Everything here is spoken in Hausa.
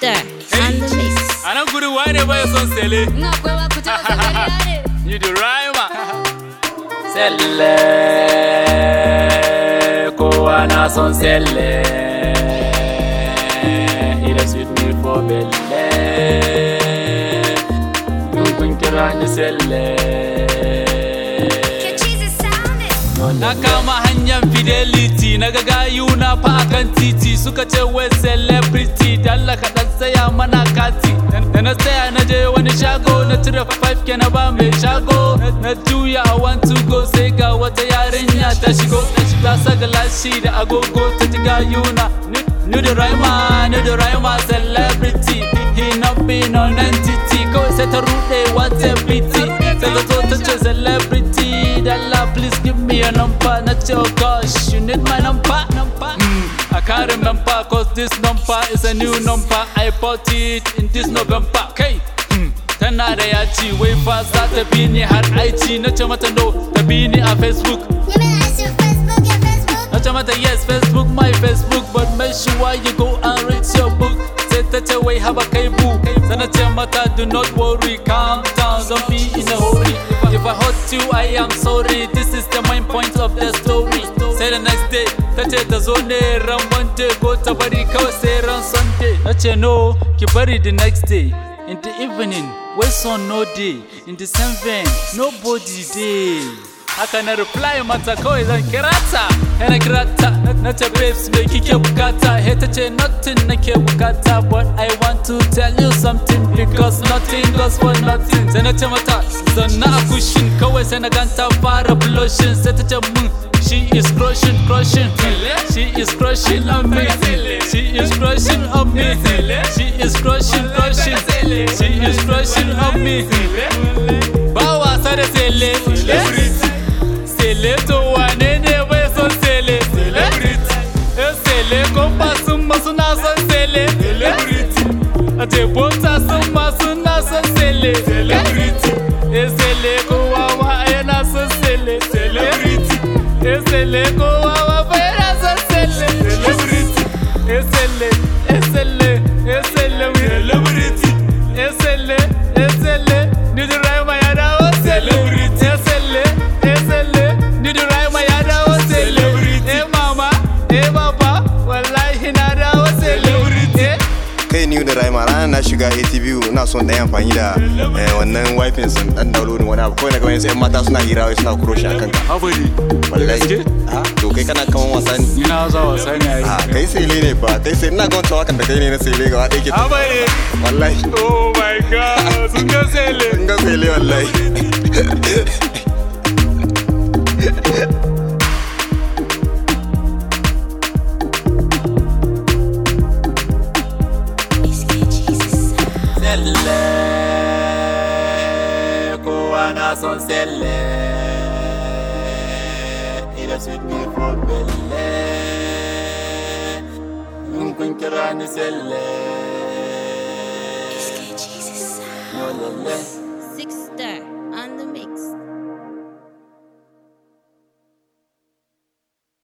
Master on the mix. Anan guri wane bai son sele. Ina akwai wa ku ta wasa You the rhymer. Selle kowa na son selle. It is with me for belle. Kun kira ni selle. Na kama hanyar fidelity na gayu na fa akan titi suka ce wai celebrity dalla ka dan saya mana kati da na tsaya na je wani shago na tira 5k na ba mai shago na juya I want to go sai ga wata yarinya ta shigo ta saka lashi da agogo ta ji gayu na ni da rhymer celebrity he not been on entity kawai sai ta rude wata pity sai ta zo ta ce celebrity dalla please give me a number. Not your gosh, you need my number. I can't remember cause this number is a new number. I bought it in this November. Okay. Tana da yaci wai fa za ta bi ni har IG na ce mata no ta bi ni a Facebook. Na ce mata yes Facebook my Facebook but make sure you go and read your book. Sai ta ce wai haba kai bu. Sai na ce mata do not worry calm down don't be in a hurry. If I hurt you, I am sorry. This is the main point of the story. Say the next day, tace ta zo ne ran Monday go ta bari kawai sai ran Sunday. Nace no, ki bari the next day. In the evening, wait son no day. In the same vein, nobody day. Haka na reply mata kawai zan kirata. Yana kirata, nace babes me kike bukata. He tace nothing nake bukata, but I want to tell you something because nothing goes for nothing. Sai nace mata zanna a cushion kawai sai na ganta fara blushing. Sai tace mun she is crushing. She is crushing on me. She is crushing on me. She is crushing. She is crushing on me. Ba wasa da sele. Sele to wane ne bai son sele. Sele ko ba sun ma suna son sele. A jebota sun ma suna son sele. Sele ko wawa yana son sele. Sele ko wawa fa yana son sele. Sele ni da rayuwa ya dawo sele. Ni da rayuwa ya dawo sele. Mama, baba, wallahi na dawo sele. Kai ni da rayuwa ranar na shiga ATV ina son ɗaya amfani da wannan wifin sun dan downloading wani abu kawai na gaban sai mata suna hira wai suna kuro shi akan ka. Habari. Wallahi. To kai kana kaman wasa ne. Ina za wasa ne ai. Kai sele ne fa kai sai ina ga wancan wakan da kai ne na sele gaba ɗaya ke. Habari. Wallahi. Oh my god, sun ga sele. Sun ga sele wallahi. Selle, kowa na son selle. Ida sweet me for belle. Kun kira ni selle. Yo lele.